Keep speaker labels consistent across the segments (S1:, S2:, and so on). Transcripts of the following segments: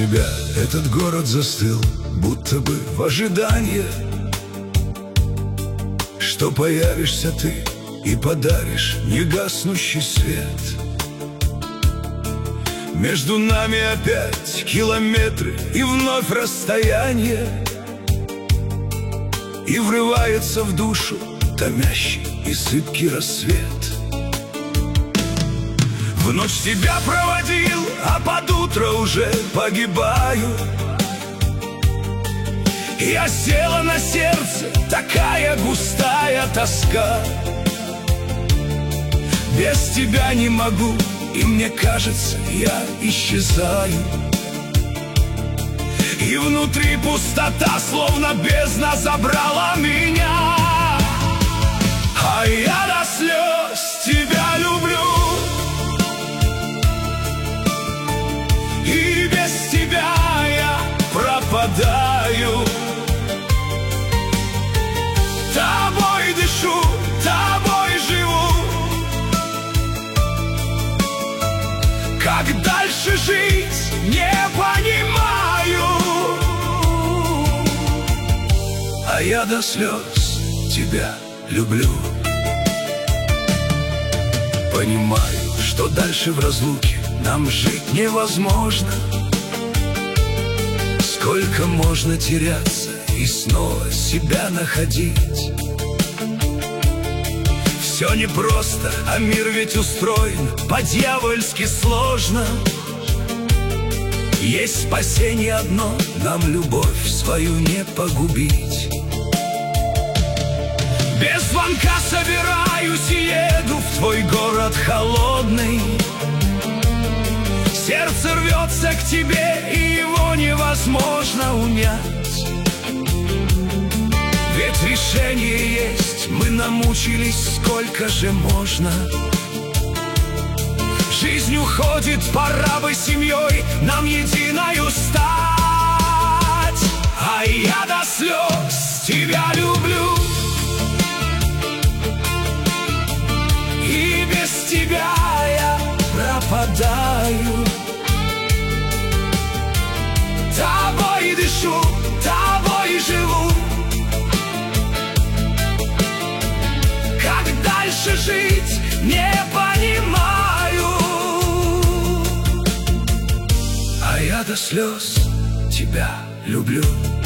S1: тебя этот город застыл, будто бы в ожидании, что появишься ты и подаришь негаснущий свет. Между нами опять километры и вновь расстояние, и врывается в душу томящий и сыпкий рассвет. В ночь тебя проводил, а под утро уже погибаю. И осела на сердце такая густая тоска. Без тебя не могу, и мне кажется, я исчезаю. И внутри пустота, словно бездна, забрала меня. А я до слез тебя люблю, и без тебя я пропадаю. Тобой дышу, тобой живу. Как дальше жить, не понимаю. А я до слез тебя люблю. Понимаю, что дальше в разлуке нам жить невозможно. Сколько можно теряться и снова себя находить. Все непросто, а мир ведь устроен по-дьявольски сложно. Есть спасение одно, нам любовь свою не погубить. Без звонка собираюсь и еду в твой город холодный. Сердце рвется к тебе, и его невозможно унять. Ведь решение есть, мы намучились, сколько же можно. Жизнь уходит, пора бы семьей нам единою стать. А я до слез тебя люблю, и без тебя я пропадаю. Тобой дышу, тобой живу. Как дальше жить, не понимаю. А я до слез тебя люблю.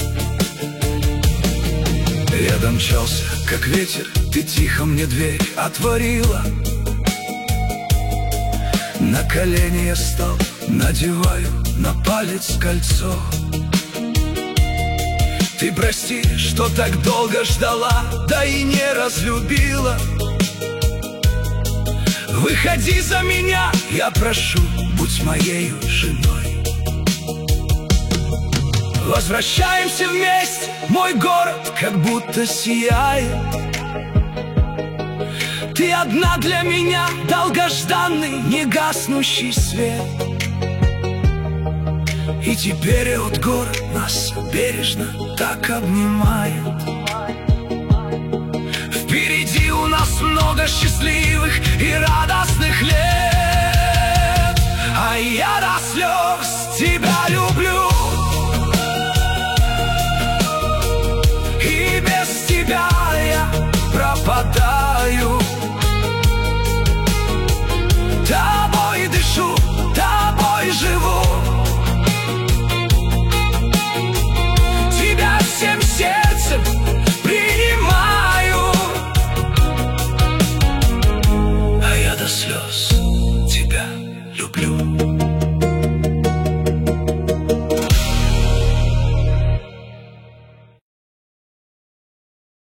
S1: Я мчался, как ветер, ты тихо мне дверь отворила. На колени я стал, надеваю на палец кольцо. Ты прости, что так долго ждала, да и не разлюбила. Выходи за меня, я прошу, будь моею женой. Возвращаемся вместе, мой город как будто сияет. Ты одна для меня, долгожданный, негаснущий свет. И теперь этот город нас бережно так обнимает. Впереди у нас много счастливых и радостных лет. А я до слез тебя